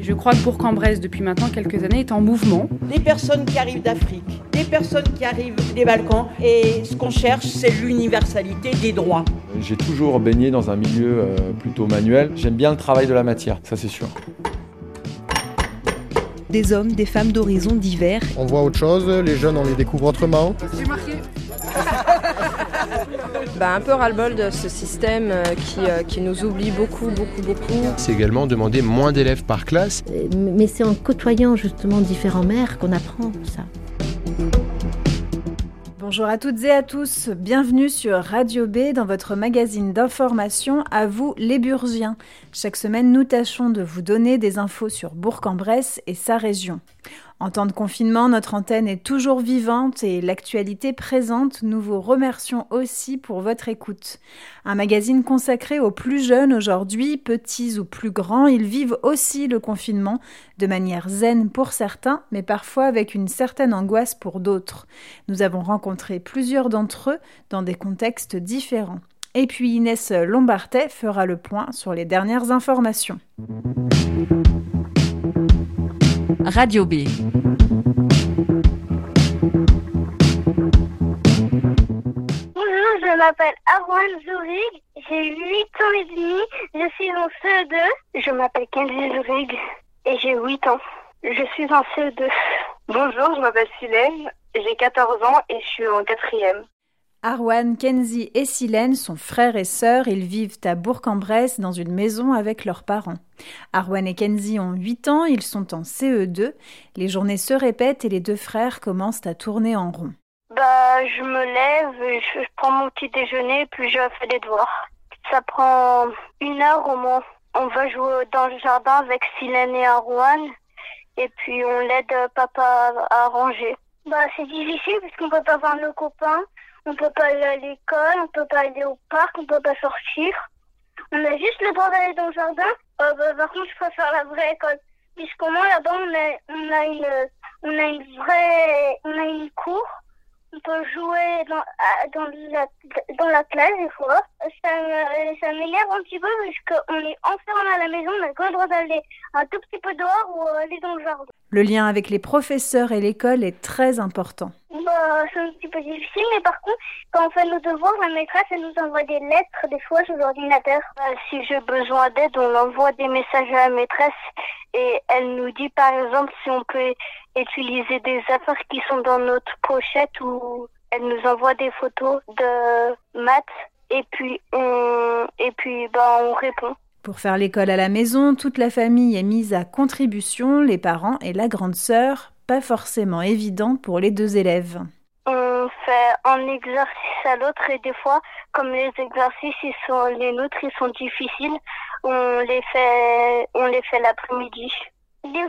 Je crois que Bourg-en-Bresse, depuis maintenant quelques années, est en mouvement. Des personnes qui arrivent d'Afrique, des personnes qui arrivent des Balkans, et ce qu'on cherche, c'est l'universalité des droits. J'ai toujours baigné dans un milieu plutôt manuel. J'aime bien le travail de la matière, ça c'est sûr. Des hommes, des femmes d'horizons divers. On voit autre chose, les jeunes on les découvre autrement. C'est marqué. Un peu ras-le-bol de ce système qui nous oublie beaucoup. C'est également demander moins d'élèves par classe. Mais c'est en côtoyant justement différents maires qu'on apprend ça. Bonjour à toutes et à tous, bienvenue sur Radio B dans votre magazine d'information À vous les Burgiens. Chaque semaine, nous tâchons de vous donner des infos sur Bourg-en-Bresse et sa région. En temps de confinement, notre antenne est toujours vivante et l'actualité présente. Nous vous remercions aussi pour votre écoute. Un magazine consacré aux plus jeunes aujourd'hui, petits ou plus grands, ils vivent aussi le confinement de manière zen pour certains, mais parfois avec une certaine angoisse pour d'autres. Nous avons rencontré plusieurs d'entre eux dans des contextes différents. Et puis Inès Lombartet fera le point sur les dernières informations. Radio B. Bonjour, je m'appelle Arwan Zourig, j'ai 8 ans et demi, je suis en CE2. Je m'appelle Kenzie Zourig et j'ai 8 ans. Je suis en CE2. Bonjour, je m'appelle Silène, j'ai 14 ans et je suis en 4e. Arwan, Kenzie et Silène sont frères et sœurs. Ils vivent à Bourg-en-Bresse dans une maison avec leurs parents. Arwan et Kenzie ont 8 ans, ils sont en CE2. Les journées se répètent et les deux frères commencent à tourner en rond. Je me lève, je prends mon petit déjeuner puis je fais les devoirs. Ça prend 1 heure au moins. On va jouer dans le jardin avec Silène et Arwan et puis on l'aide papa à ranger. C'est difficile parce qu'on peut pas voir nos copains. On peut pas aller à l'école, on peut pas aller au parc, on peut pas sortir. On a juste le droit d'aller dans le jardin. Par contre, je préfère la vraie école. Puisqu'au moins là-bas, on a une cour. On peut jouer dans la classe des fois. Ça m'énerve un petit peu parce qu'on est enfermé à la maison. On n'a pas le droit d'aller un tout petit peu dehors ou aller dans le jardin. Le lien avec les professeurs et l'école est très important. C'est un petit peu difficile, mais par contre, quand on fait nos devoirs, la maîtresse, elle nous envoie des lettres, des fois, sur l'ordinateur. Si j'ai besoin d'aide, on envoie des messages à la maîtresse et elle nous dit, par exemple, si on peut utiliser des affaires qui sont dans notre pochette ou elle nous envoie des photos de maths et puis on répond. Pour faire l'école à la maison, toute la famille est mise à contribution, les parents et la grande sœur. Pas forcément évident pour les deux élèves. On fait un exercice à l'autre et des fois, comme les exercices les nôtres ils sont difficiles, on les fait l'après-midi. Des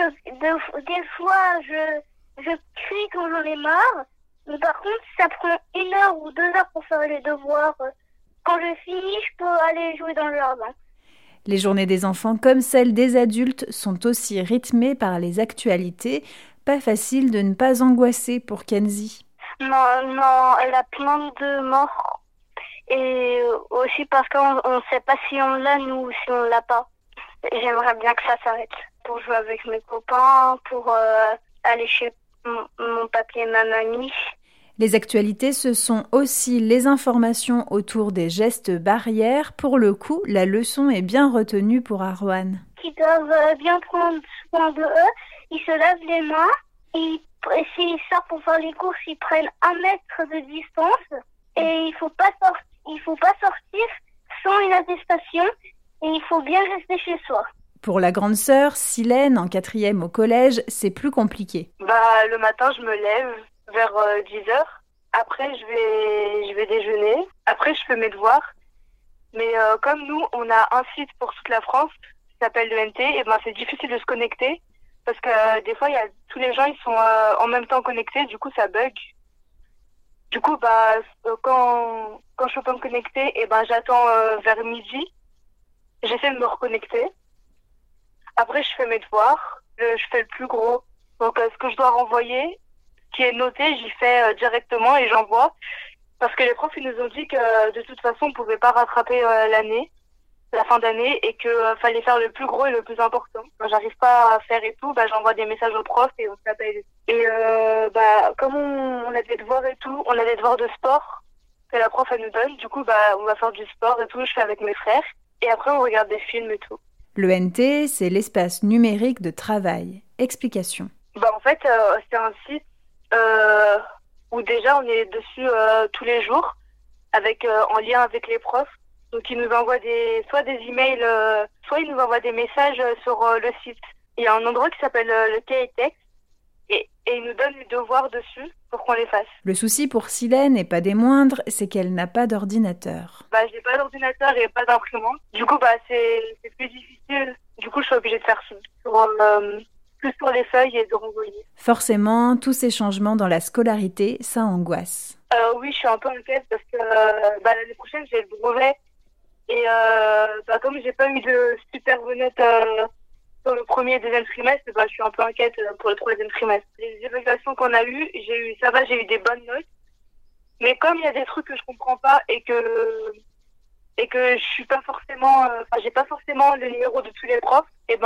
fois je crie quand j'en ai marre, mais par contre ça prend 1 heure ou 2 heures pour faire les devoirs. Quand je finis, je peux aller jouer dans le jardin. Les journées des enfants comme celles des adultes sont aussi rythmées par les actualités. Pas facile de ne pas angoisser pour Kenzie. Non, elle a plein de morts. Et aussi parce qu'on ne sait pas si on l'a, nous, ou si on l'a pas. J'aimerais bien que ça s'arrête. Pour jouer avec mes copains, pour aller chez mon papi et ma mamie. Les actualités, ce sont aussi les informations autour des gestes barrières. Pour le coup, la leçon est bien retenue pour Arwan. Ils doivent bien prendre soin de eux. Ils se lavent les mains. Et s'ils sortent pour faire les courses, ils prennent 1 mètre de distance. Et il faut pas sortir sans une attestation. Et il faut bien rester chez soi. Pour la grande sœur, Silène, en 4e au collège, c'est plus compliqué. Le matin, je me lève vers 10h. Après, je vais déjeuner. Après, je fais mes devoirs. Mais comme nous, on a un site pour toute la France qui s'appelle le NT, et c'est difficile de se connecter parce que des fois, tous les gens ils sont en même temps connectés, du coup, ça bug. Du coup, quand je peux pas me connecter, j'attends vers midi. J'essaie de me reconnecter. Après, je fais mes devoirs. Je fais le plus gros. Donc, ce que je dois renvoyer, qui est noté, j'y fais directement et j'envoie. Parce que les profs, ils nous ont dit que de toute façon, on pouvait pas rattraper l'année. la fin d'année et que fallait faire le plus gros et le plus important. Quand j'arrive pas à faire et tout, j'envoie des messages au prof et on s'appelle. Et comme on a des devoirs et tout, on a des devoirs de sport que la prof elle nous donne. Du coup, on va faire du sport et tout, je fais avec mes frères. Et après, on regarde des films et tout. L'ENT, c'est l'espace numérique de travail. Explication. En fait, c'est un site où déjà on est dessus tous les jours, en lien avec les profs. Donc ils nous envoient soit des emails, soit ils nous envoient des messages sur le site. Il y a un endroit qui s'appelle le cahier texte et ils nous donnent les devoirs dessus pour qu'on les fasse. Le souci pour Silène, et pas des moindres, c'est qu'elle n'a pas d'ordinateur. J'ai pas d'ordinateur et pas d'imprimante. Du coup, c'est plus difficile. Du coup, je suis obligée de faire ça plus sur les feuilles et de renvoyer. Forcément, tous ces changements dans la scolarité, ça angoisse. Oui, je suis un peu inquiète parce que l'année prochaine, j'ai le brevet. Et comme j'ai pas eu de super bonnes notes sur le premier et deuxième trimestre, je suis un peu inquiète pour le troisième trimestre. Les évaluations qu'on a eues, j'ai eu des bonnes notes. Mais comme il y a des trucs que je comprends pas et que je suis pas forcément, j'ai pas forcément le numéro de tous les profs, et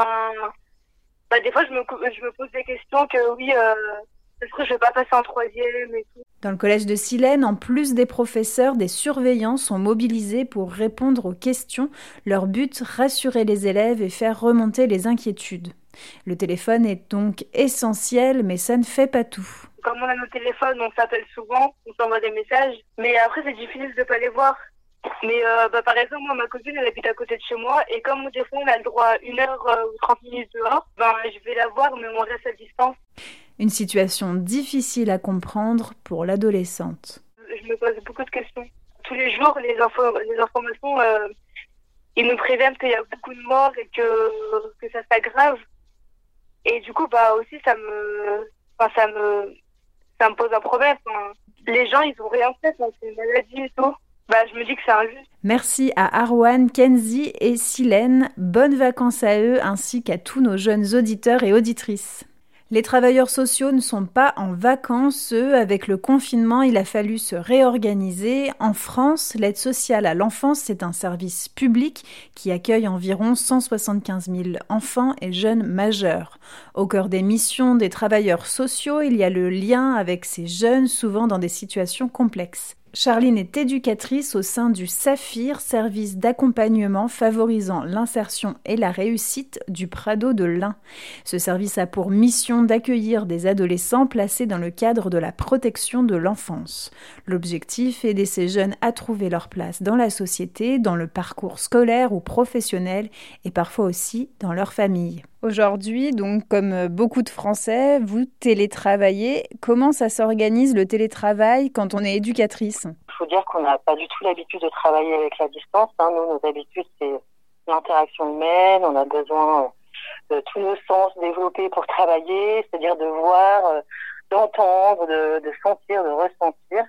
des fois je me pose des questions que oui, est-ce que je vais pas passer en troisième et tout. Dans le collège de Silène, en plus des professeurs, des surveillants sont mobilisés pour répondre aux questions. Leur but, rassurer les élèves et faire remonter les inquiétudes. Le téléphone est donc essentiel, mais ça ne fait pas tout. Comme on a nos téléphones, on s'appelle souvent, on s'envoie des messages, mais après c'est difficile de pas les voir. Mais par exemple, moi, ma cousine, elle habite à côté de chez moi, et comme des fois on a le droit à 1 heure ou 30 minutes dehors, je vais la voir, mais on reste à distance. Une situation difficile à comprendre pour l'adolescente. Je me pose beaucoup de questions. Tous les jours, les informations, ils nous préviennent qu'il y a beaucoup de morts et que ça s'aggrave. Et du coup, aussi, ça me pose un problème. Les gens, ils ont rien fait, c'est une maladie et tout. Je me dis que c'est injuste. Merci à Arwan, Kenzie et Silène. Bonnes vacances à eux ainsi qu'à tous nos jeunes auditeurs et auditrices. Les travailleurs sociaux ne sont pas en vacances, eux. Avec le confinement, il a fallu se réorganiser. En France, l'aide sociale à l'enfance, c'est un service public qui accueille environ 175 000 enfants et jeunes majeurs. Au cœur des missions des travailleurs sociaux, il y a le lien avec ces jeunes, souvent dans des situations complexes. Charline est éducatrice au sein du SAPHIR, service d'accompagnement favorisant l'insertion et la réussite du Prado de l'Ain. Ce service a pour mission d'accueillir des adolescents placés dans le cadre de la protection de l'enfance. L'objectif est d'aider ces jeunes à trouver leur place dans la société, dans le parcours scolaire ou professionnel et parfois aussi dans leur famille. Aujourd'hui, donc, comme beaucoup de Français, vous télétravaillez. Comment ça s'organise le télétravail quand on est éducatrice ? Il faut dire qu'on n'a pas du tout l'habitude de travailler avec la distance. Nous, nos habitudes, c'est l'interaction humaine. On a besoin de tous nos sens développés pour travailler, c'est-à-dire de voir, d'entendre, de sentir, de ressentir.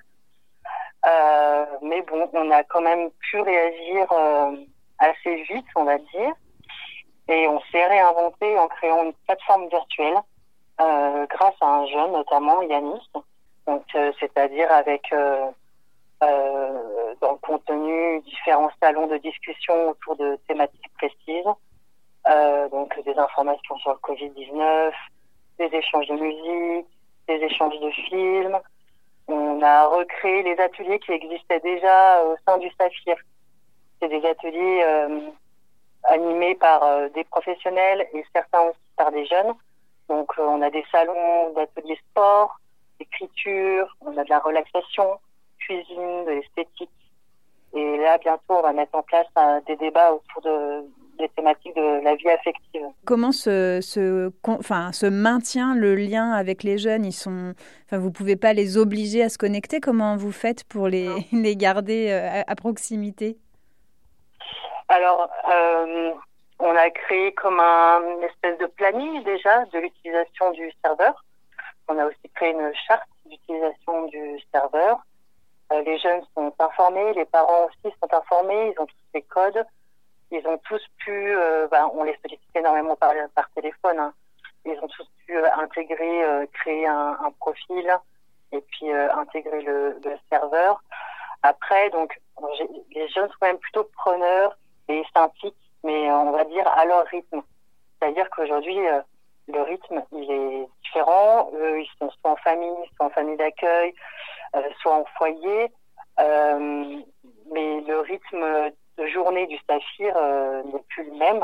Mais bon, on a quand même pu réagir assez vite, on va dire. Et on s'est réinventé en créant une plateforme virtuelle grâce à un jeune, notamment Yanis. Donc, c'est-à-dire avec dans le contenu différents salons de discussion autour de thématiques précises, donc des informations sur le Covid-19, des échanges de musique, des échanges de films. On a recréé les ateliers qui existaient déjà au sein du SAPHIR. C'est des ateliers animés par des professionnels et certains aussi par des jeunes. Donc on a des salons d'ateliers sport, écriture, on a de la relaxation, cuisine, de l'esthétique. Et là, bientôt, on va mettre en place des débats autour des thématiques de la vie affective. Comment se maintient le lien avec les jeunes ? Vous ne pouvez pas les obliger à se connecter. Comment vous faites pour les garder à proximité ? Alors, on a créé comme une espèce de planning déjà de l'utilisation du serveur. On a aussi créé une charte d'utilisation du serveur. Les jeunes sont informés, les parents aussi sont informés, ils ont tous les codes. Ils ont tous pu, on les sollicite énormément par téléphone, ils ont tous pu intégrer, créer un profil et puis intégrer le serveur. Après, donc, les jeunes sont quand même plutôt preneurs et s'impliquent, mais on va dire à leur rythme. C'est-à-dire qu'aujourd'hui, le rythme, il est différent. Eux, ils sont soit en famille d'accueil, soit en foyer. Mais le rythme de journée du Saphir n'est plus le même.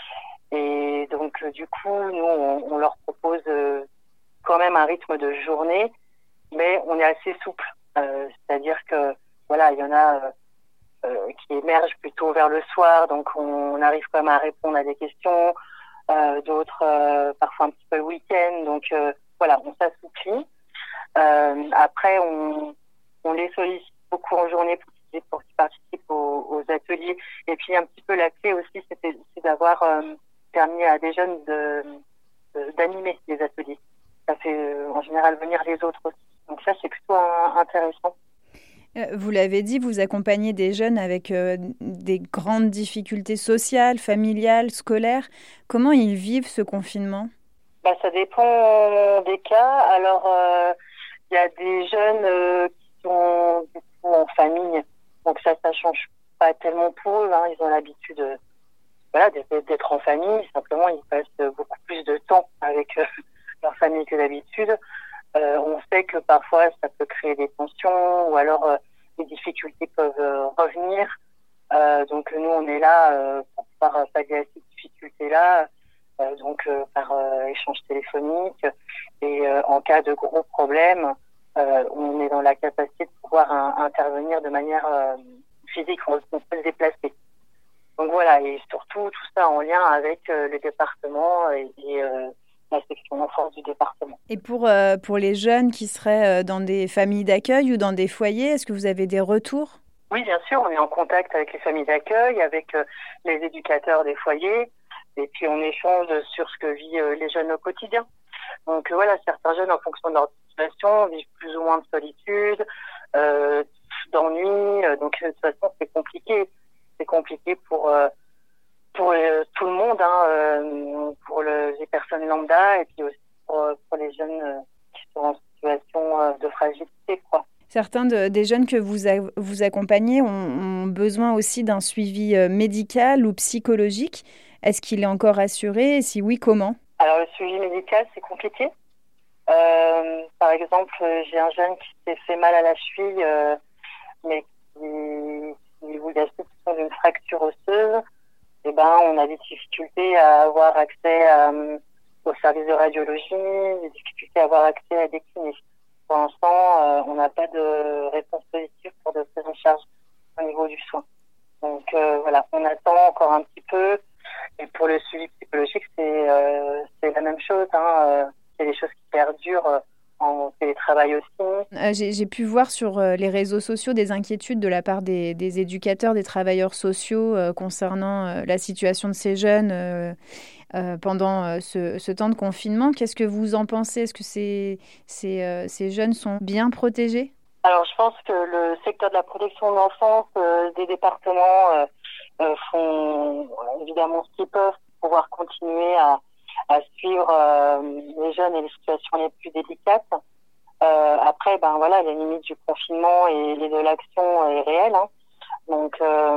Et donc, du coup, nous, on leur propose quand même un rythme de journée, mais on est assez souple. C'est-à-dire que, voilà, il y en a qui émergent plutôt vers le soir, donc on arrive quand même à répondre à des questions. D'autres parfois un petit peu le week-end, donc voilà, on s'assouplit. Après, on les sollicite beaucoup en journée pour qu'ils participent aux ateliers. Et puis un petit peu la clé aussi, c'est d'avoir permis à des jeunes d'animer les ateliers. Ça fait en général venir les autres aussi. Donc ça, c'est plutôt intéressant. Vous l'avez dit, vous accompagnez des jeunes avec des grandes difficultés sociales, familiales, scolaires. Comment ils vivent ce confinement ? Ça dépend des cas. Alors, il y a des jeunes qui sont du coup en famille, donc ça change pas tellement pour eux. Ils ont l'habitude d'être en famille. Simplement, ils passent beaucoup plus de temps avec leur famille que d'habitude. On sait que parfois ça peut créer des tensions ou alors les difficultés peuvent revenir. Donc nous on est là pour pouvoir pallier à ces difficultés-là, par échange téléphonique. Et en cas de gros problèmes, on est dans la capacité de pouvoir intervenir de manière physique, on peut se déplacer. Donc voilà, et surtout tout ça en lien avec le département et la section enfance du département. Et pour les jeunes qui seraient dans des familles d'accueil ou dans des foyers, est-ce que vous avez des retours ? Oui, bien sûr, on est en contact avec les familles d'accueil, avec les éducateurs des foyers, et puis on échange sur ce que vivent les jeunes au quotidien. Donc voilà, certains jeunes, en fonction de leur situation, vivent plus ou moins de solitude, d'ennui, donc de toute façon c'est compliqué. C'est compliqué pour tout le monde, pour les personnes lambda et puis aussi pour les jeunes qui sont en situation de fragilité, quoi. Certains des jeunes que vous accompagnez ont besoin aussi d'un suivi médical ou psychologique. Est-ce qu'il est encore assuré et si oui, comment ? Alors le suivi médical, c'est compliqué. Par exemple, j'ai un jeune qui s'est fait mal à la cheville, mais qui vous assure d'une fracture osseuse. On a des difficultés à avoir accès au service de radiologie, des difficultés à avoir accès à des kinés. Pour l'instant, on n'a pas de réponse positive pour de prise en charge au niveau du soin. Donc voilà, on attend encore un petit peu. Et pour le suivi psychologique, c'est la même chose. C'est des choses qui perdurent en télétravail aussi. J'ai pu voir sur les réseaux sociaux des inquiétudes de la part des éducateurs, des travailleurs sociaux concernant la situation de ces jeunes pendant ce temps de confinement. Qu'est-ce que vous en pensez ? Est-ce que ces jeunes sont bien protégés ? Alors, je pense que le secteur de la protection de l'enfance des départements font évidemment ce qu'ils peuvent pour pouvoir continuer à suivre les jeunes et les situations les plus délicates. Après, les limites du confinement et de l'action est réelle. Donc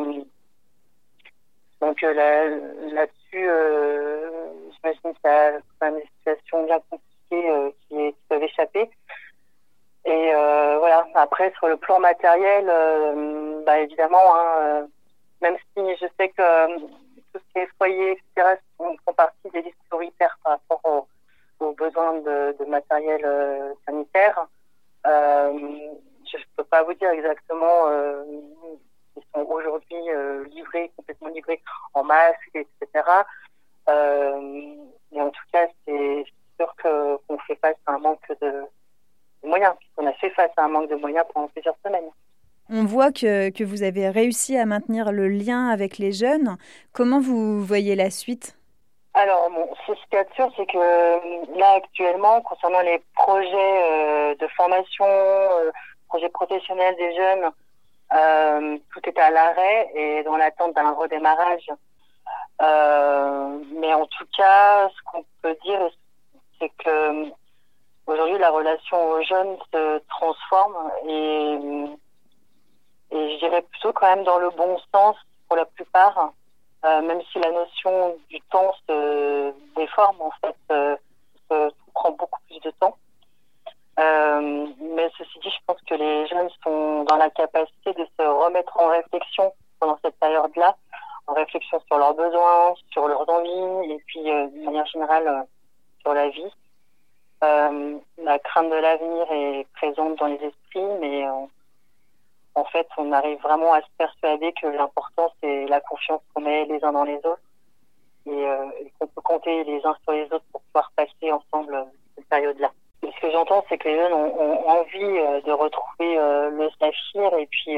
là-dessus, j'imagine qu'il y a quand même des situations bien compliquées qui peuvent échapper. Et après, sur le plan matériel, évidemment, même si je sais que tout ce qui est foyer, etc., font partie des listes prioritaires par rapport aux besoins de matériel sanitaire. Je ne peux pas vous dire exactement ils sont aujourd'hui complètement livrés en masque, etc. Mais en tout cas, c'est sûr qu'on fait face à un manque de moyens, puisqu'on a fait face à un manque de moyens pendant plusieurs semaines. On voit que vous avez réussi à maintenir le lien avec les jeunes. Comment vous voyez la suite ? Alors, ce qu'il y a de sûr, c'est que là, actuellement, concernant les projets de formation, projets professionnels des jeunes, tout est à l'arrêt et dans l'attente d'un redémarrage. Mais en tout cas, ce qu'on peut dire, c'est que aujourd'hui, la relation aux jeunes se transforme et je dirais plutôt quand même dans le bon sens pour la plupart. même si la notion du temps se déforme, en fait, tout prend beaucoup plus de temps. Mais ceci dit, je pense que les jeunes sont dans la capacité de se remettre en réflexion pendant cette période-là, en réflexion sur leurs besoins, sur leurs envies, et puis de manière générale sur la vie. La crainte de l'avenir est présente dans les esprits, mais en fait, on arrive vraiment à se persuader que l'important, c'est la confiance qu'on met les uns dans les autres et qu'on peut compter les uns sur les autres pour pouvoir passer ensemble cette période-là. Et ce que j'entends, c'est que les jeunes ont envie de retrouver le saphir et puis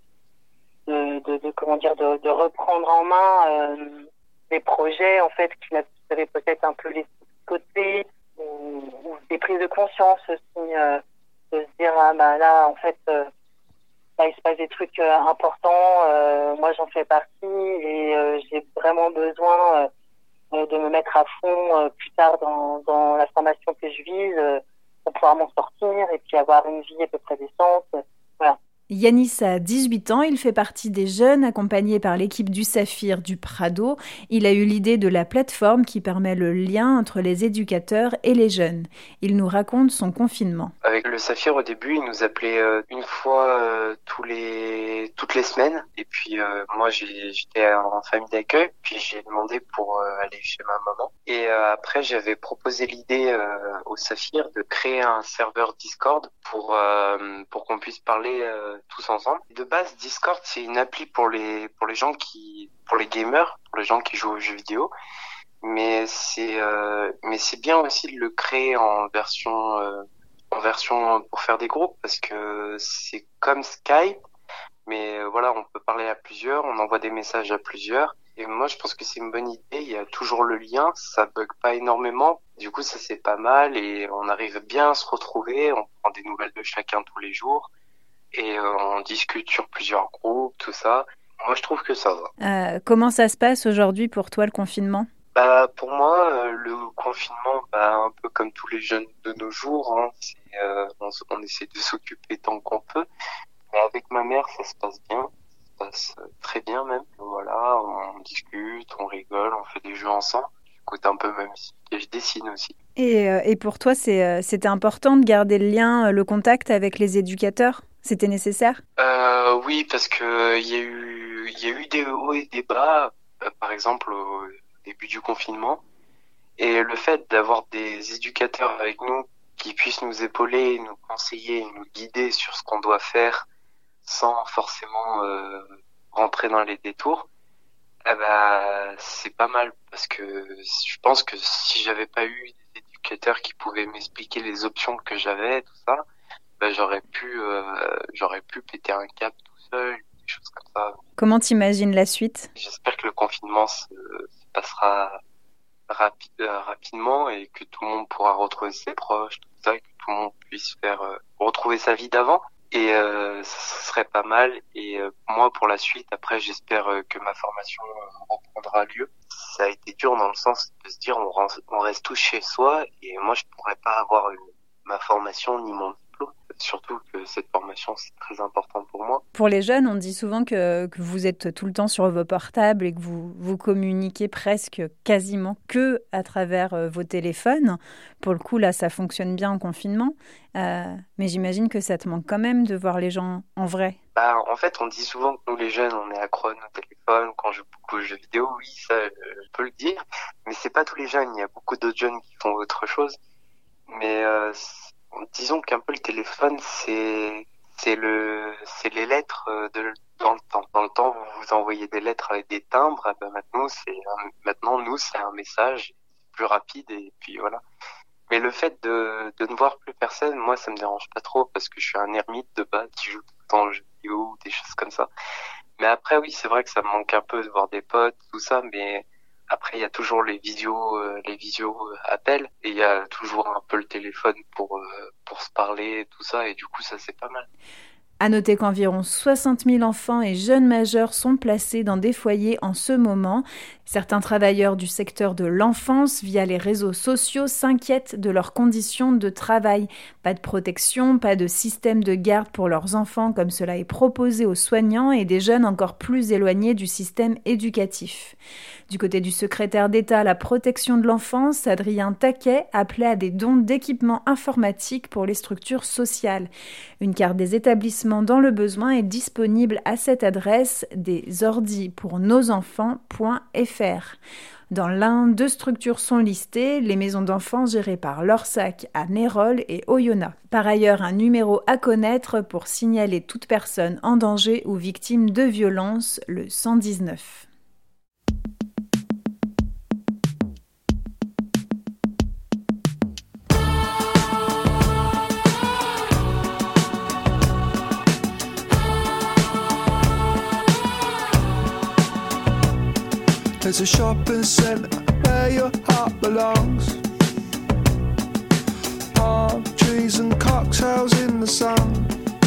de reprendre en main des projets en fait qu'ils avaient peut-être un peu laissés de côté ou des prises de conscience aussi, de se dire là en fait là, il se passe des trucs importants, moi j'en fais partie et j'ai vraiment besoin de me mettre à fond plus tard dans la formation que je vise pour pouvoir m'en sortir et puis avoir une vie à peu près décente. Voilà. Yanis a 18 ans, il fait partie des jeunes accompagnés par l'équipe du Saphir du Prado. Il a eu l'idée de la plateforme qui permet le lien entre les éducateurs et les jeunes. Il nous raconte son confinement. Avec le Saphir, au début, il nous appelait une fois toutes les semaines. Et puis moi, j'étais en famille d'accueil, puis j'ai demandé pour aller chez ma maman. Et après, j'avais proposé l'idée au Saphir de créer un serveur Discord pour qu'on puisse parler tous ensemble. De base, Discord, c'est une appli pour les gamers, pour les gens qui jouent aux jeux vidéo. Mais c'est bien aussi de le créer en version pour faire des groupes, parce que c'est comme Skype, mais voilà, on peut parler à plusieurs, on envoie des messages à plusieurs. Et moi, je pense que c'est une bonne idée. Il y a toujours le lien, ça bug pas énormément. Du coup, ça c'est pas mal et on arrive bien à se retrouver. On prend des nouvelles de chacun tous les jours et on discute sur plusieurs groupes, tout ça. Moi, je trouve que ça va. Comment ça se passe aujourd'hui pour toi, le confinement ? Pour moi, le confinement, un peu comme tous les jeunes de nos jours, hein, on essaie de s'occuper tant qu'on peut. Mais avec ma mère, ça se passe bien. Ça se passe très bien même. Voilà, on discute, on rigole, on fait des jeux ensemble. J'écoute un peu ma musique et je dessine aussi. Et pour toi, c'était important de garder le lien, le contact avec les éducateurs ? C'était nécessaire ? Oui, parce que il y a eu des hauts et des bas, par exemple au début du confinement. Et le fait d'avoir des éducateurs avec nous qui puissent nous épauler, nous conseiller, nous guider sur ce qu'on doit faire sans forcément rentrer dans les détours, c'est pas mal, parce que je pense que si j'avais pas eu des éducateurs qui pouvaient m'expliquer les options que j'avais, tout ça, j'aurais pu péter un câble tout seul, des choses comme ça. Comment t'imagines la suite ? J'espère que le confinement se passera rapidement et que tout le monde pourra retrouver ses proches, tout ça, que tout le monde puisse retrouver sa vie d'avant. Et ce serait pas mal. Et moi, pour la suite, après, j'espère que ma formation reprendra lieu. Ça a été dur dans le sens de se dire on reste tous chez soi et moi, je pourrais pas avoir ma formation ni mon diplôme. Surtout que cette formation, c'est très important pour moi. Pour les jeunes, on dit souvent que vous êtes tout le temps sur vos portables et que vous communiquez presque quasiment que à travers vos téléphones. Pour le coup, là, ça fonctionne bien en confinement. Mais j'imagine que ça te manque quand même de voir les gens en vrai. En fait, on dit souvent que nous, les jeunes, on est accro à nos téléphones, qu'on joue beaucoup aux jeux vidéo. Oui, ça, je peux le dire. Mais c'est pas tous les jeunes. Il y a beaucoup d'autres jeunes qui font autre chose. Mais disons qu'un peu le téléphone, c'est les lettres dans le temps. Dans le temps, vous envoyez des lettres avec des timbres. Maintenant, nous, c'est un message plus rapide et puis voilà. Mais le fait de ne voir plus personne, moi, ça me dérange pas trop parce que je suis un ermite de base qui joue tout le temps aux jeux vidéo ou des choses comme ça. Mais après, oui, c'est vrai que ça me manque un peu de voir des potes, tout ça, mais après, il y a toujours les visio appels et il y a toujours un peu le téléphone pour se parler et tout ça et du coup, ça, c'est pas mal. À noter qu'environ 60 000 enfants et jeunes majeurs sont placés dans des foyers en ce moment. Certains travailleurs du secteur de l'enfance, via les réseaux sociaux, s'inquiètent de leurs conditions de travail. Pas de protection, pas de système de garde pour leurs enfants comme cela est proposé aux soignants et des jeunes encore plus éloignés du système éducatif. Du côté du secrétaire d'État à la protection de l'enfance, Adrien Taquet appelait à des dons d'équipements informatiques pour les structures sociales. Une carte des établissements dans le besoin est disponible à cette adresse, desordi-pour-nos-enfants.fr. Dans l'Ain, 2 structures sont listées, les maisons d'enfants gérées par l'Orsac à Nérol et Oyonnax. Par ailleurs, un numéro à connaître pour signaler toute personne en danger ou victime de violence, le 119. There's a shopping centre where your heart belongs. Palm trees and cocktails in the sun.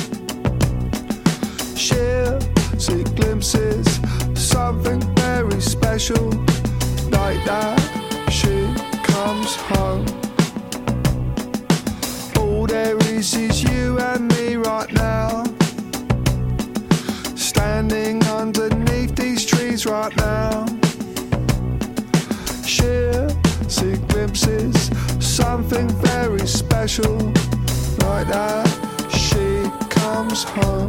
She'll see glimpses of something very special. Like that, she comes home. All there is you and me right now. Standing underneath these trees right now. She'll see glimpses, something very special. Like that, she comes home.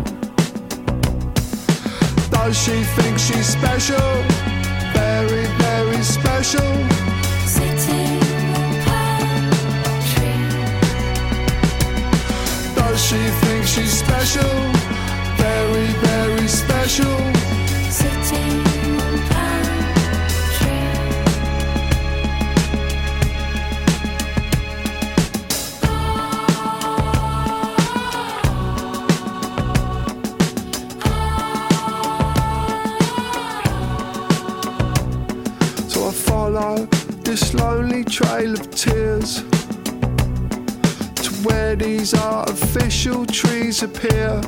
Does she think she's special? Very, very special. Sitting on palm tree. Does she think she's special? Very, very special. Sitting on palm tree. So I follow this lonely trail of tears to where these artificial trees appear.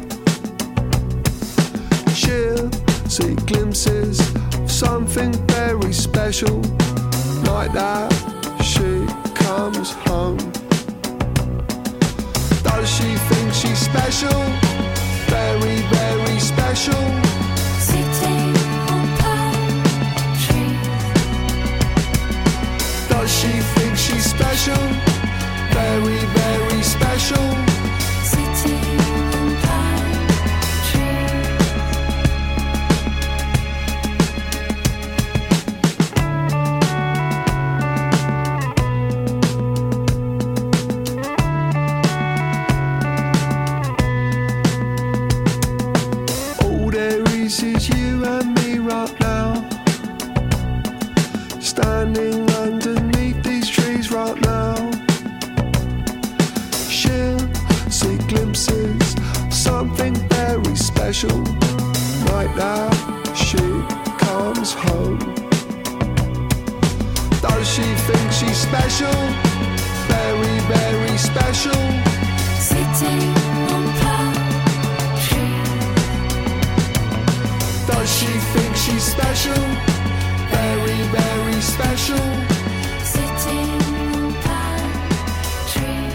She'll see glimpses of something very special. Like that, she comes home. Does she think she's special? Very, very special. Sitting on palm trees. Does she think she's special? Very, very special. Sitting on palm trees. All there is you and me right now. Standing underneath these trees right now. She'll see glimpses of something very special. Like that, she comes home. Does she think she's special? Very, very special. Sitting on palm trees. Does she think she's special? Very, very special. Sitting on palm trees.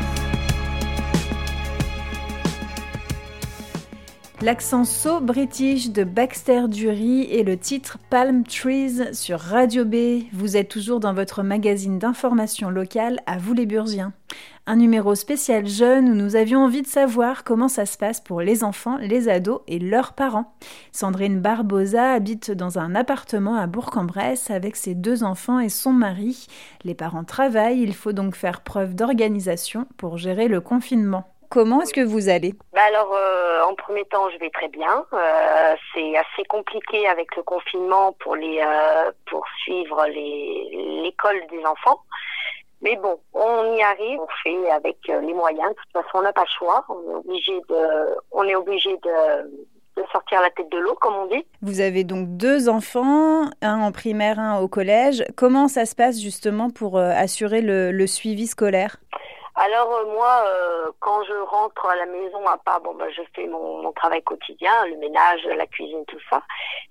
L'accent so-british de Baxter Dury et le titre Palm Trees sur Radio B. Vous êtes toujours dans votre magazine d'information locale à vous les Burgiens. Un numéro spécial jeune où nous avions envie de savoir comment ça se passe pour les enfants, les ados et leurs parents. Sandrine Barbosa habite dans un appartement à Bourg-en-Bresse avec ses 2 enfants et son mari. Les parents travaillent, il faut donc faire preuve d'organisation pour gérer le confinement. Comment est-ce que vous allez ? Alors, en premier temps, je vais très bien. C'est assez compliqué avec le confinement pour suivre l'école des enfants. Mais bon, on y arrive, on fait avec les moyens. De toute façon, on n'a pas le choix. On est obligé de sortir la tête de l'eau, comme on dit. Vous avez donc 2 enfants, un en primaire, un au collège. Comment ça se passe justement pour assurer le suivi scolaire ? Alors moi, quand je rentre à la maison, à part je fais mon travail quotidien, le ménage, la cuisine, tout ça.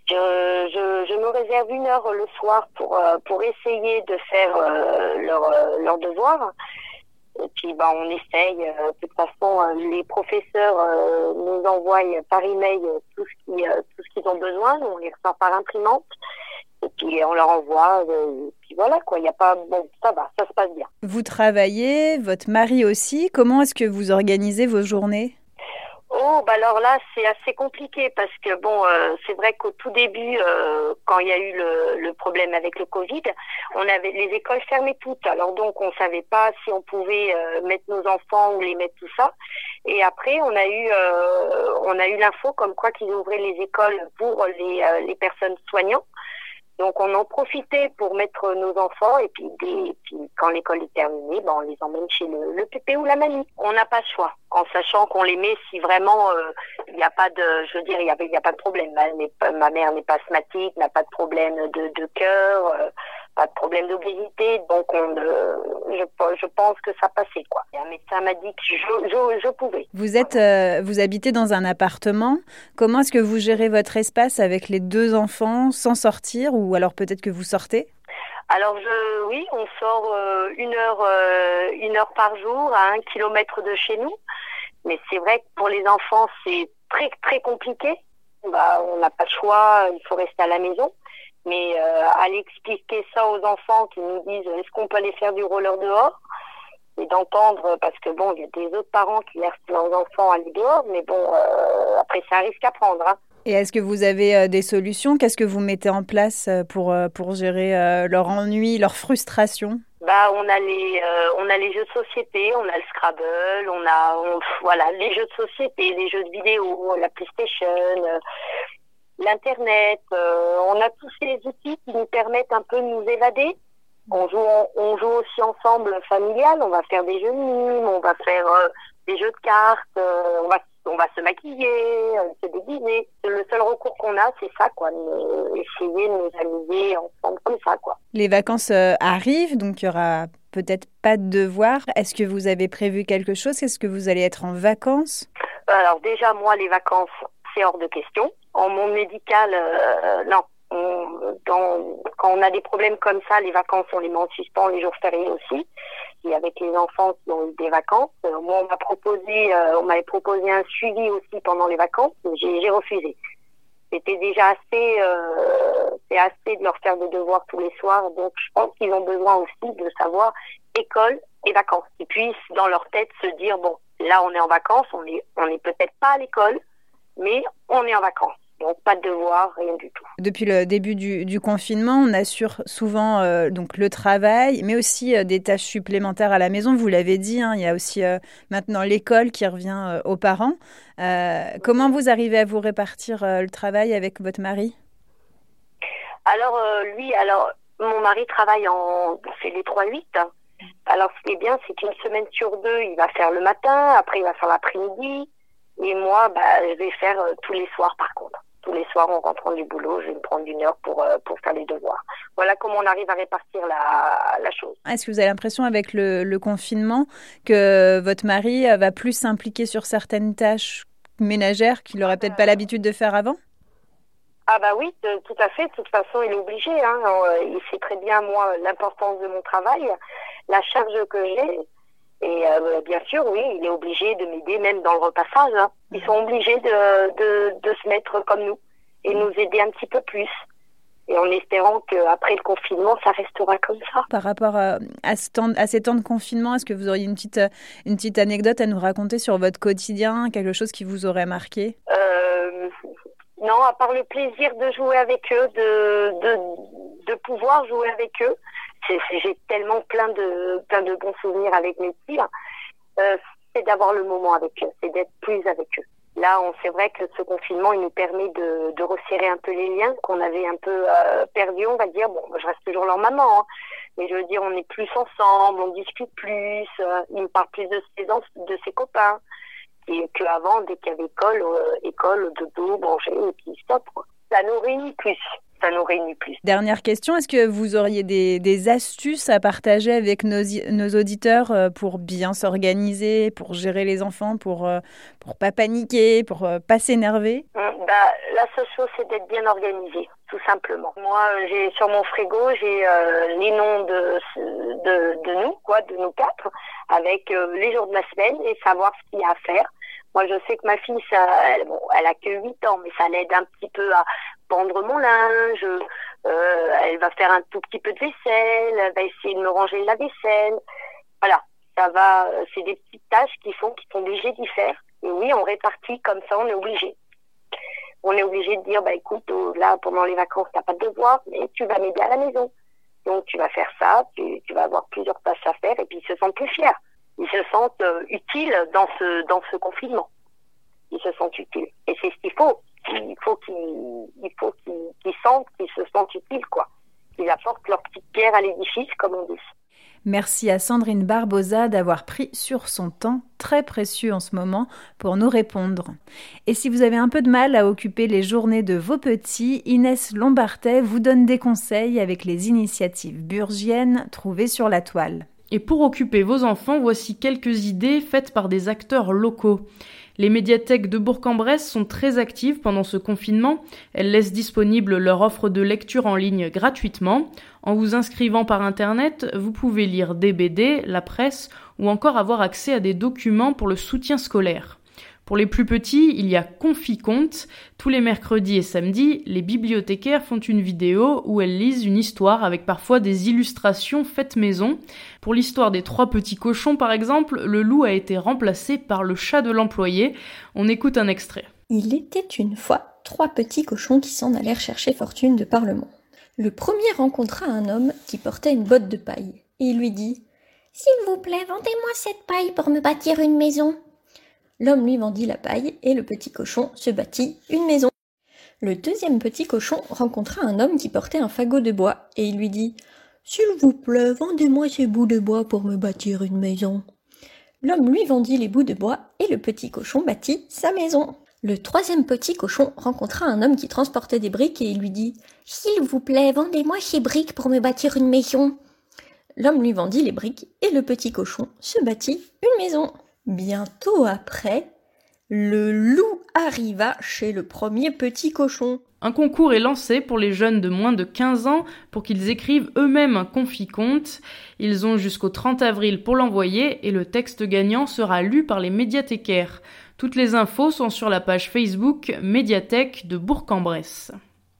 Je me réserve 1 heure le soir pour essayer de faire leur devoir. Et puis on essaye. De toute façon, les professeurs nous envoient par email tout ce qu'ils ont besoin. On les ressort par imprimante. Et puis on leur envoie, puis voilà quoi, il y a pas, ça va, ça se passe bien. Vous travaillez, votre mari aussi, comment est-ce que vous organisez vos journées ? Alors là, c'est assez compliqué parce que c'est vrai qu'au tout début, quand il y a eu le problème avec le Covid, on avait les écoles fermées toutes. Alors donc, on savait pas si on pouvait mettre nos enfants ou les mettre tout ça. Et après, on a eu l'info comme quoi qu'ils ouvraient les écoles pour les personnes soignantes. Donc on en profitait pour mettre nos enfants et puis quand l'école est terminée, on les emmène chez le pépé ou la mamie. On n'a pas le choix, en sachant qu'on les met si vraiment il n'y a pas de, il y a pas de problème. Ma mère n'est pas asthmatique, n'a pas de problème de cœur, pas de problème d'obésité, donc je pense que ça passait quoi. Et un médecin m'a dit que je pouvais. Vous habitez dans un appartement. Comment est-ce que vous gérez votre espace avec les 2 enfants sans sortir ou alors peut-être que vous sortez ? Alors oui, on sort 1 heure par jour à 1 kilomètre de chez nous. Mais c'est vrai que pour les enfants, c'est très très compliqué. On n'a pas le choix, il faut rester à la maison. Mais aller expliquer ça aux enfants qui nous disent est-ce qu'on peut aller faire du roller dehors et d'entendre parce que il y a des autres parents qui laissent leurs enfants aller dehors, mais après c'est un risque à prendre. Hein. Et est-ce que vous avez des solutions ? Qu'est-ce que vous mettez en place pour gérer leur ennui, leur frustration ? On a les jeux de société, on a le Scrabble, voilà les jeux de société, les jeux de vidéo, la PlayStation, l'Internet. On a tous ces outils qui nous permettent un peu de nous évader. On joue aussi ensemble familial. On va faire des jeux de mime, on va faire des jeux de cartes, on va se maquiller, se déguiser. Le seul recours qu'on a, c'est ça, quoi. Essayer de nous amuser ensemble comme ça, quoi. Les vacances arrivent, donc il y aura peut-être pas de devoirs. Est-ce que vous avez prévu quelque chose ? Est-ce que vous allez être en vacances ? Alors déjà, moi, les vacances, c'est hors de question. En monde médical, non. Quand on a des problèmes comme ça, les vacances, on les met en suspens, les jours fériés aussi. Et avec les enfants qui ont eu des vacances, moi, on m'avait proposé un suivi aussi pendant les vacances, mais j'ai refusé. C'était déjà assez de leur faire des devoirs tous les soirs, donc je pense qu'ils ont besoin aussi de savoir école et vacances. Qu'ils puissent dans leur tête se dire là on est en vacances, on est peut-être pas à l'école, mais on est en vacances. Donc pas de devoirs, rien du tout. Depuis le début du confinement, on assure souvent donc le travail, mais aussi des tâches supplémentaires à la maison. Vous l'avez dit, il y a aussi maintenant l'école qui revient aux parents. Comment vous arrivez à vous répartir le travail avec votre mari ? Alors mon mari travaille c'est les 3-8. Alors ce qui est bien, c'est qu'une semaine sur 2, il va faire le matin, après il va faire l'après-midi. Et moi, je vais faire tous les soirs par contre. Tous les soirs, en rentrant du boulot, je vais me prendre 1 heure pour faire les devoirs. Voilà comment on arrive à répartir la chose. Est-ce que vous avez l'impression avec le confinement que votre mari va plus s'impliquer sur certaines tâches ménagères qu'il n'aurait peut-être pas l'habitude de faire avant ? Ah oui, tout à fait. De toute façon, il est obligé. Il sait très bien, moi, l'importance de mon travail, la charge que j'ai. Et bien sûr, oui, il est obligé de m'aider même dans le repassage. Ils sont obligés de se mettre comme nous et nous aider un petit peu plus. Et en espérant qu'après le confinement, ça restera comme ça. Par rapport à ces temps de confinement, est-ce que vous auriez une petite anecdote à nous raconter sur votre quotidien, quelque chose qui vous aurait marqué ? Non, à part le plaisir de jouer avec eux, de pouvoir jouer avec eux. J'ai tellement plein de bons souvenirs avec mes petits. C'est d'avoir le moment avec eux, c'est d'être plus avec eux. Là, c'est vrai que ce confinement, il nous permet de resserrer un peu les liens qu'on avait un peu perdus, on va dire. Je reste toujours leur maman, mais je veux dire, on est plus ensemble, on discute plus, il me parle plus de ses copains. Et qu'avant, dès qu'il y avait école, dodo, manger, et puis stop, quoi. Ça nous réunit plus. Ça nous réunit plus. Dernière question, est-ce que vous auriez des astuces à partager avec nos auditeurs pour bien s'organiser, pour gérer les enfants, pour pas paniquer, pour pas s'énerver? La seule chose, c'est d'être bien organisé, tout simplement. Moi, j'ai sur mon frigo, j'ai les noms de nous, de nous quatre, avec les jours de la semaine et savoir ce qu'il y a à faire. Moi, je sais que ma fille, elle a que 8 ans, mais ça l'aide un petit peu à pendre mon linge. Elle va faire un tout petit peu de vaisselle, elle va essayer de me ranger le lave-vaisselle. Voilà, ça va. C'est des petites tâches qu'ils sont obligés d'y faire. Et oui, on répartit comme ça, on est obligé. On est obligé de dire, écoute, là, pendant les vacances, t'as pas de devoir, mais tu vas m'aider à la maison. Donc, tu vas faire ça, tu vas avoir plusieurs tâches à faire, et puis ils se sentent plus fiers. Ils se sentent utiles dans ce confinement. Ils se sentent utiles. Et c'est ce qu'il faut. Il faut qu'ils sentent qu'ils se sentent utiles, quoi. Qu'ils apportent leur petite pierre à l'édifice, comme on dit. Merci à Sandrine Barbosa d'avoir pris sur son temps, très précieux en ce moment, pour nous répondre. Et si vous avez un peu de mal à occuper les journées de vos petits, Inès Lombartet vous donne des conseils avec les initiatives burgiennes trouvées sur la toile. Et pour occuper vos enfants, voici quelques idées faites par des acteurs locaux. Les médiathèques de Bourg-en-Bresse sont très actives pendant ce confinement. Elles laissent disponible leur offre de lecture en ligne gratuitement. En vous inscrivant par Internet, vous pouvez lire des BD, la presse ou encore avoir accès à des documents pour le soutien scolaire. Pour les plus petits, il y a Conficonte. Tous les mercredis et samedis, les bibliothécaires font une vidéo où elles lisent une histoire avec parfois des illustrations faites maison. Pour l'histoire des 3 petits cochons, par exemple, le loup a été remplacé par le chat de l'employé. On écoute un extrait. Il était une fois 3 petits cochons qui s'en allèrent chercher fortune de par le monde. Le premier rencontra un homme qui portait une botte de paille et il lui dit « S'il vous plaît, vendez-moi cette paille pour me bâtir une maison. » L'homme lui vendit la paille et le petit cochon se bâtit une maison. Le deuxième petit cochon rencontra un homme qui portait un fagot de bois et il lui dit « S'il vous plaît, vendez-moi ces bouts de bois pour me bâtir une maison. » L'homme lui vendit les bouts de bois et le petit cochon bâtit sa maison. Le troisième petit cochon rencontra un homme qui transportait des briques et il lui dit « S'il vous plaît, vendez-moi ces briques pour me bâtir une maison. » L'homme lui vendit les briques et le petit cochon se bâtit une maison. Bientôt après, le loup arriva chez le premier petit cochon. Un concours est lancé pour les jeunes de moins de 15 ans pour qu'ils écrivent eux-mêmes un conficonte. Ils ont jusqu'au 30 avril pour l'envoyer et le texte gagnant sera lu par les médiathécaires. Toutes les infos sont sur la page Facebook Médiathèque de Bourg-en-Bresse.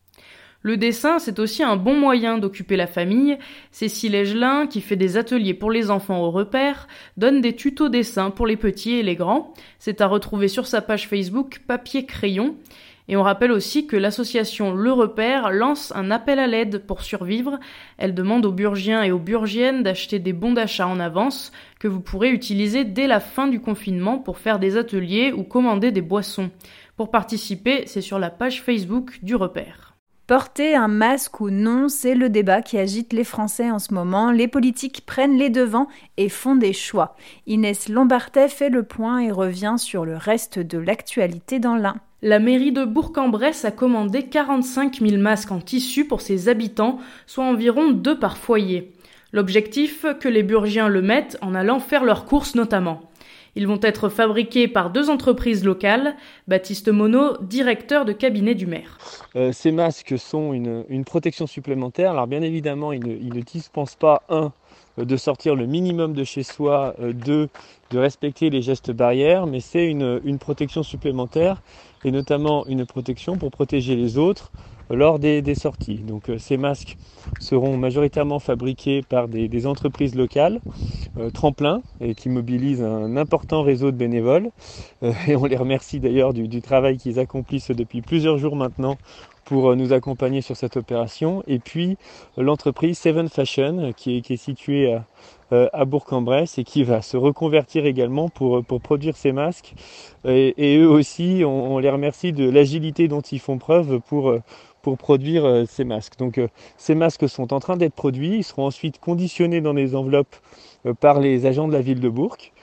Le dessin, c'est aussi un bon moyen d'occuper la famille. Cécile Egelin, qui fait des ateliers pour les enfants au repère, donne des tutos dessin pour les petits et les grands. C'est à retrouver sur sa page Facebook Papier Crayon. Et on rappelle aussi que l'association Le Repère lance un appel à l'aide pour survivre. Elle demande aux Burgiens et aux Burgiennes d'acheter des bons d'achat en avance que vous pourrez utiliser dès la fin du confinement pour faire des ateliers ou commander des boissons. Pour participer, c'est sur la page Facebook du Repère. Porter un masque ou non, c'est le débat qui agite les Français en ce moment. Les politiques prennent les devants et font des choix. Inès Lombartet fait le point et revient sur le reste de l'actualité dans l'Ain. La mairie de Bourg-en-Bresse a commandé 45 000 masques en tissu pour ses habitants, soit environ 2 par foyer. L'objectif, que les Burgiens le mettent en allant faire leurs courses notamment. Ils vont être fabriqués par 2 entreprises locales. Baptiste Monod, directeur de cabinet du maire. Ces masques sont une protection supplémentaire. Alors bien évidemment, ils ne dispensent pas, 1, de sortir le minimum de chez soi, 2, de respecter les gestes barrières, mais c'est une protection supplémentaire et notamment une protection pour protéger les autres lors des sorties. Donc ces masques seront majoritairement fabriqués par des entreprises locales, tremplins, et qui mobilisent un important réseau de bénévoles. Et on les remercie d'ailleurs du travail qu'ils accomplissent depuis plusieurs jours maintenant pour nous accompagner sur cette opération. Et puis l'entreprise Seven Fashion qui est située à Bourg-en-Bresse et qui va se reconvertir également pour produire ces masques. Et eux aussi, on les remercie de l'agilité dont ils font preuve pour produire ces masques. Donc ces masques sont en train d'être produits, ils seront ensuite conditionnés dans des enveloppes par les agents de la ville de Bourg.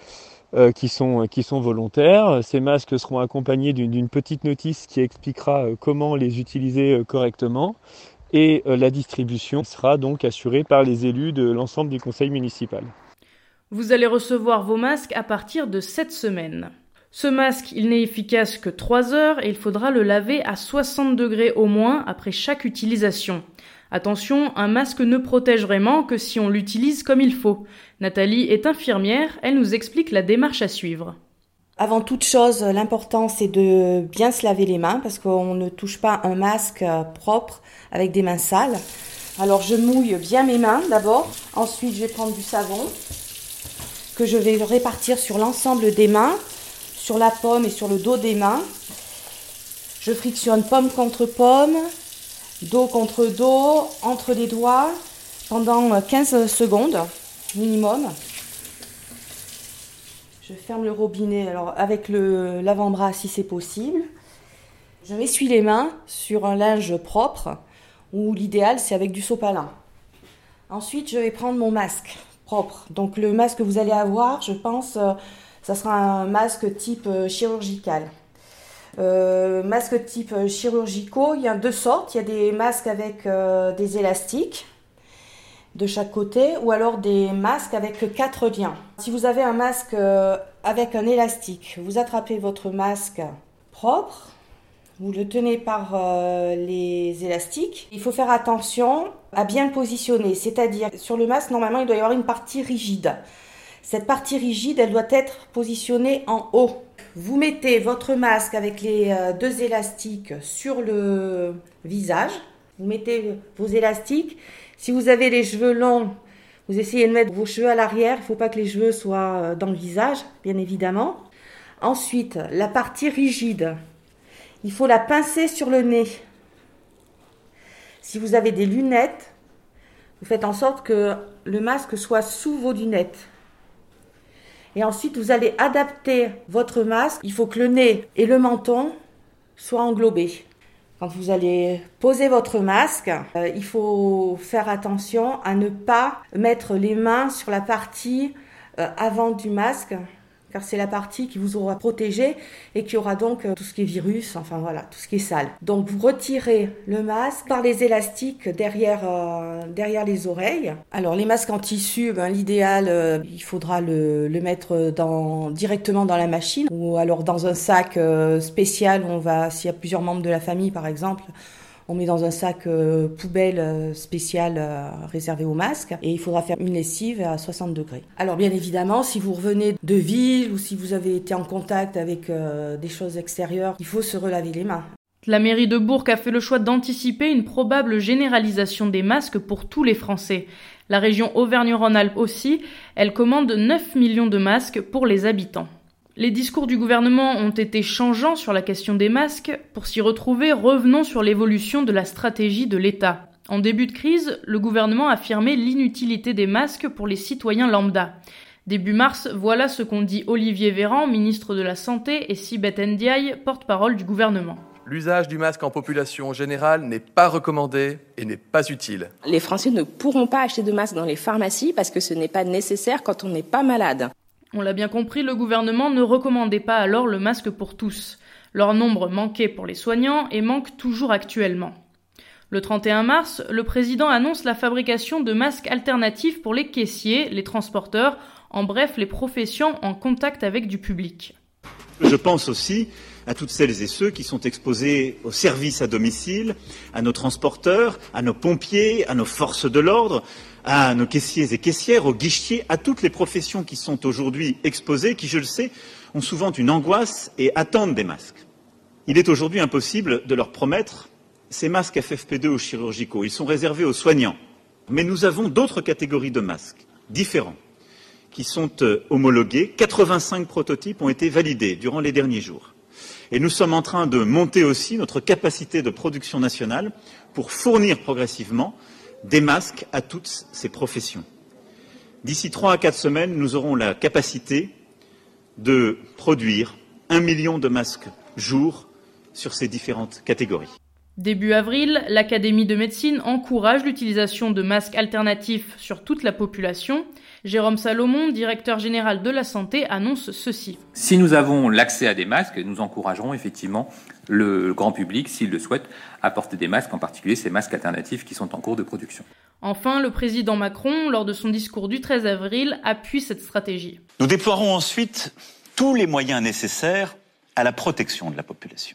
qui sont volontaires. Ces masques seront accompagnés d'une petite notice qui expliquera comment les utiliser correctement. Et la distribution sera donc assurée par les élus de l'ensemble du conseil municipal. Vous allez recevoir vos masques à partir de cette semaine. Ce masque, il n'est efficace que 3 heures et il faudra le laver à 60 degrés au moins après chaque utilisation. Attention, un masque ne protège vraiment que si on l'utilise comme il faut. Nathalie est infirmière, elle nous explique la démarche à suivre. Avant toute chose, l'important c'est de bien se laver les mains parce qu'on ne touche pas un masque propre avec des mains sales. Alors je mouille bien mes mains d'abord, ensuite je vais prendre du savon que je vais répartir sur l'ensemble des mains, sur la paume et sur le dos des mains. Je frictionne pomme contre pomme, dos contre dos, entre les doigts pendant 15 secondes minimum. Je ferme le robinet alors avec l'avant-bras si c'est possible. Je m'essuie les mains sur un linge propre ou l'idéal c'est avec du sopalin. Ensuite je vais prendre mon masque propre. Donc le masque que vous allez avoir, je pense, ça sera un masque type chirurgical. Masques type chirurgicaux, il y a 2 sortes. Il y a des masques avec des élastiques de chaque côté ou alors des masques avec 4 liens. Si vous avez un masque avec un élastique, vous attrapez votre masque propre, vous le tenez par les élastiques. Il faut faire attention à bien le positionner, c'est-à-dire sur le masque, normalement, il doit y avoir une partie rigide. Cette partie rigide, elle doit être positionnée en haut. Vous mettez votre masque avec les 2 élastiques sur le visage. Vous mettez vos élastiques. Si vous avez les cheveux longs, vous essayez de mettre vos cheveux à l'arrière. Il ne faut pas que les cheveux soient dans le visage, bien évidemment. Ensuite, la partie rigide, il faut la pincer sur le nez. Si vous avez des lunettes, vous faites en sorte que le masque soit sous vos lunettes. Et ensuite, vous allez adapter votre masque. Il faut que le nez et le menton soient englobés. Quand vous allez poser votre masque, il faut faire attention à ne pas mettre les mains sur la partie avant du masque, car c'est la partie qui vous aura protégé et qui aura donc tout ce qui est virus, enfin voilà, tout ce qui est sale. Donc vous retirez le masque par les élastiques derrière les oreilles. Alors les masques en tissu, l'idéal, il faudra le mettre directement dans la machine ou alors dans un sac spécial. S'il y a plusieurs membres de la famille par exemple, on met dans un sac poubelle spécial réservé aux masques et il faudra faire une lessive à 60 degrés. Alors bien évidemment, si vous revenez de ville ou si vous avez été en contact avec des choses extérieures, il faut se relaver les mains. La mairie de Bourg a fait le choix d'anticiper une probable généralisation des masques pour tous les Français. La région Auvergne-Rhône-Alpes aussi, elle commande 9 millions de masques pour les habitants. Les discours du gouvernement ont été changeants sur la question des masques. Pour s'y retrouver, revenons sur l'évolution de la stratégie de l'État. En début de crise, le gouvernement affirmait l'inutilité des masques pour les citoyens lambda. Début mars, voilà ce qu'ont dit Olivier Véran, ministre de la Santé, et Sibeth Ndiaye, porte-parole du gouvernement. L'usage du masque en population générale n'est pas recommandé et n'est pas utile. Les Français ne pourront pas acheter de masques dans les pharmacies parce que ce n'est pas nécessaire quand on n'est pas malade. On l'a bien compris, le gouvernement ne recommandait pas alors le masque pour tous. Leur nombre manquait pour les soignants et manque toujours actuellement. Le 31 mars, le président annonce la fabrication de masques alternatifs pour les caissiers, les transporteurs, en bref les professions en contact avec du public. Je pense aussi à toutes celles et ceux qui sont exposés aux services à domicile, à nos transporteurs, à nos pompiers, à nos forces de l'ordre, à nos caissiers et caissières, aux guichetiers, à toutes les professions qui sont aujourd'hui exposées, qui, je le sais, ont souvent une angoisse et attendent des masques. Il est aujourd'hui impossible de leur promettre ces masques FFP2 ou chirurgicaux. Ils sont réservés aux soignants. Mais nous avons d'autres catégories de masques différents qui sont homologués. 85 prototypes ont été validés durant les derniers jours. Et nous sommes en train de monter aussi notre capacité de production nationale pour fournir progressivement des masques à toutes ces professions. D'ici 3 à 4 semaines, nous aurons la capacité de produire 1 million de masques jour sur ces différentes catégories. Début avril, l'Académie de médecine encourage l'utilisation de masques alternatifs sur toute la population. Jérôme Salomon, directeur général de la santé, annonce ceci. Si nous avons l'accès à des masques, nous encouragerons effectivement le grand public, s'il le souhaite, à porter des masques, en particulier ces masques alternatifs qui sont en cours de production. Enfin, le président Macron, lors de son discours du 13 avril, appuie cette stratégie. Nous déploierons ensuite tous les moyens nécessaires à la protection de la population.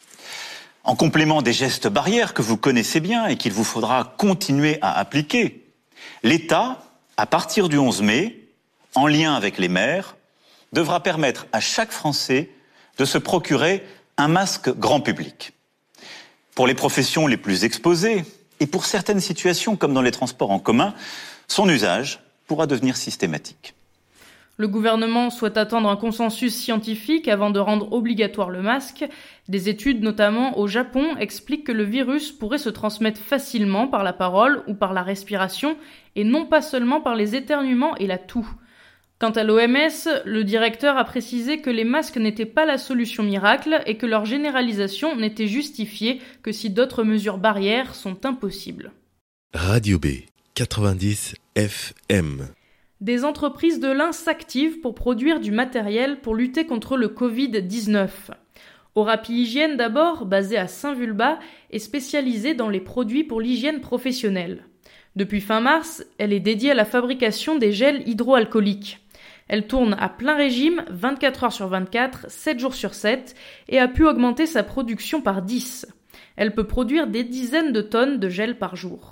En complément des gestes barrières que vous connaissez bien et qu'il vous faudra continuer à appliquer, l'État, à partir du 11 mai, en lien avec les maires, devra permettre à chaque Français de se procurer un masque grand public. Pour les professions les plus exposées et pour certaines situations comme dans les transports en commun, son usage pourra devenir systématique. Le gouvernement souhaite attendre un consensus scientifique avant de rendre obligatoire le masque. Des études, notamment au Japon, expliquent que le virus pourrait se transmettre facilement par la parole ou par la respiration, et non pas seulement par les éternuements et la toux. Quant à l'OMS, le directeur a précisé que les masques n'étaient pas la solution miracle et que leur généralisation n'était justifiée que si d'autres mesures barrières sont impossibles. Radio B, 90 FM. Des entreprises de lin s'activent pour produire du matériel pour lutter contre le Covid-19. Orapi Hygiène d'abord, basée à Saint-Vulbas, est spécialisée dans les produits pour l'hygiène professionnelle. Depuis fin mars, elle est dédiée à la fabrication des gels hydroalcooliques. Elle tourne à plein régime, 24 heures sur 24, 7 jours sur 7, et a pu augmenter sa production par 10. Elle peut produire des dizaines de tonnes de gel par jour.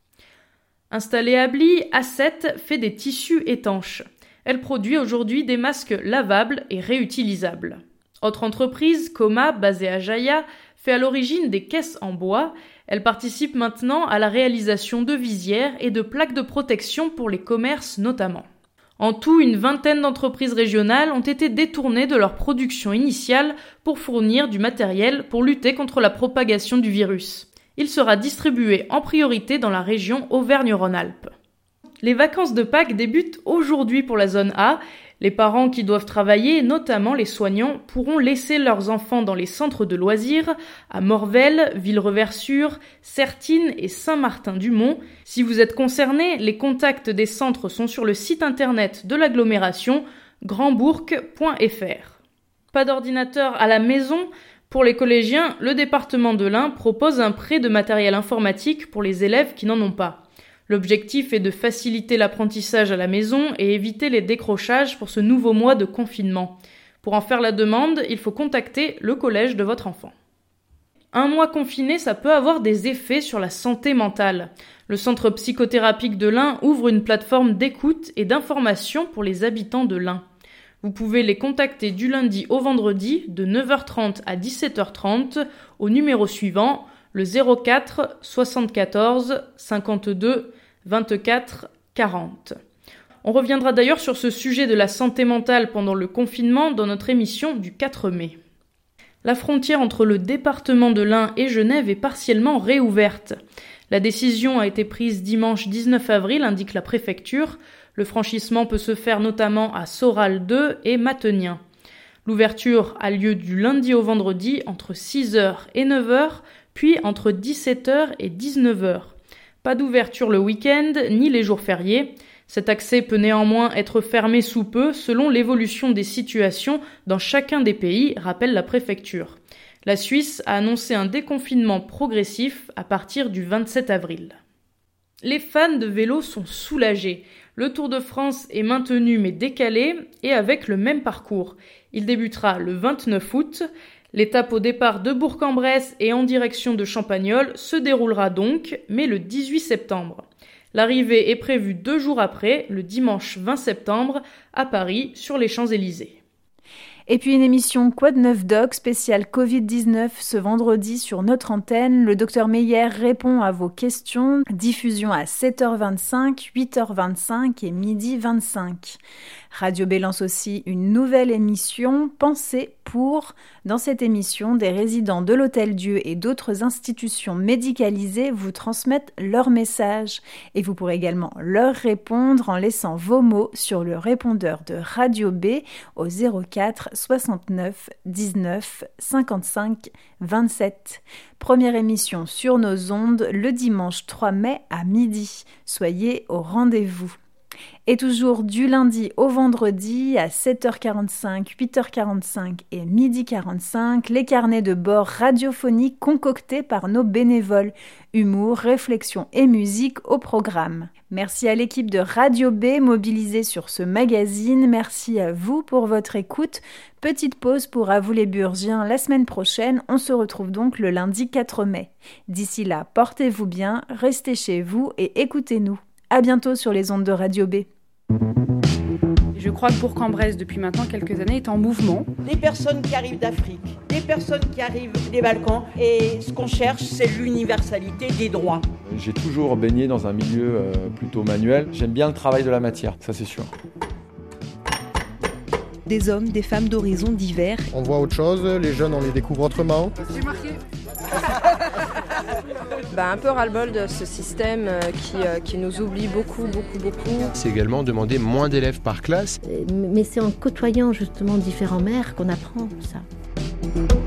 Installée à Bly, A7 fait des tissus étanches. Elle produit aujourd'hui des masques lavables et réutilisables. Autre entreprise, Coma, basée à Jaya, fait à l'origine des caisses en bois. Elle participe maintenant à la réalisation de visières et de plaques de protection pour les commerces notamment. En tout, une vingtaine d'entreprises régionales ont été détournées de leur production initiale pour fournir du matériel pour lutter contre la propagation du virus. Il sera distribué en priorité dans la région Auvergne-Rhône-Alpes. Les vacances de Pâques débutent aujourd'hui pour la zone A. Les parents qui doivent travailler, notamment les soignants, pourront laisser leurs enfants dans les centres de loisirs à Morvel, Villereversure, Sertines et Saint-Martin-du-Mont. Si vous êtes concerné, les contacts des centres sont sur le site internet de l'agglomération grandbourg.fr. Pas d'ordinateur à la maison? Pour les collégiens, le département de l'Ain propose un prêt de matériel informatique pour les élèves qui n'en ont pas. L'objectif est de faciliter l'apprentissage à la maison et éviter les décrochages pour ce nouveau mois de confinement. Pour en faire la demande, il faut contacter le collège de votre enfant. Un mois confiné, ça peut avoir des effets sur la santé mentale. Le centre psychothérapique de l'Ain ouvre une plateforme d'écoute et d'information pour les habitants de l'Ain. Vous pouvez les contacter du lundi au vendredi de 9h30 à 17h30 au numéro suivant, le 04 74 52 24 40. On reviendra d'ailleurs sur ce sujet de la santé mentale pendant le confinement dans notre émission du 4 mai. La frontière entre le département de l'Ain et Genève est partiellement réouverte. La décision a été prise dimanche 19 avril, indique la préfecture. Le franchissement peut se faire notamment à Soral 2 et Matenien. L'ouverture a lieu du lundi au vendredi entre 6h et 9h, puis entre 17h et 19h. Pas d'ouverture le week-end ni les jours fériés. Cet accès peut néanmoins être fermé sous peu selon l'évolution des situations dans chacun des pays, rappelle la préfecture. La Suisse a annoncé un déconfinement progressif à partir du 27 avril. Les fans de vélo sont soulagés. Le Tour de France est maintenu mais décalé et avec le même parcours. Il débutera le 29 août. L'étape au départ de Bourg-en-Bresse et en direction de Champagnole se déroulera donc, mais le 18 septembre. L'arrivée est prévue 2 jours après, le dimanche 20 septembre, à Paris, sur les Champs-Élysées. Et puis une émission Quoi de neuf doc spéciale Covid-19 ce vendredi sur notre antenne. Le docteur Meyer répond à vos questions. Diffusion à 7h25, 8h25 et midi 25. Radio B lance aussi une nouvelle émission Pensée pour. Dans cette émission, des résidents de l'Hôtel-Dieu et d'autres institutions médicalisées vous transmettent leurs messages. Et vous pourrez également leur répondre en laissant vos mots sur le répondeur de Radio B au 04 69 19 55 27. Première émission sur nos ondes le dimanche 3 mai à midi. Soyez au rendez-vous. Et toujours du lundi au vendredi à 7h45, 8h45 et 12h45, les carnets de bord radiophoniques concoctés par nos bénévoles. Humour, réflexion et musique au programme. Merci à l'équipe de Radio B mobilisée sur ce magazine. Merci à vous pour votre écoute. Petite pause pour À vous les Burgiens la semaine prochaine. On se retrouve donc le lundi 4 mai. D'ici là, portez-vous bien, restez chez vous et écoutez-nous. À bientôt sur les ondes de Radio B. Je crois que Bourg-en-Bresse, depuis maintenant quelques années, est en mouvement. Des personnes qui arrivent d'Afrique, des personnes qui arrivent des Balkans, et ce qu'on cherche, c'est l'universalité des droits. J'ai toujours baigné dans un milieu plutôt manuel. J'aime bien le travail de la matière, ça c'est sûr. Des hommes, des femmes d'horizons divers. On voit autre chose, les jeunes on les découvre autrement. C'est marqué. Un peu ras-le-bol de ce système qui nous oublie beaucoup. C'est également demander moins d'élèves par classe. Mais c'est en côtoyant justement différents maires qu'on apprend ça.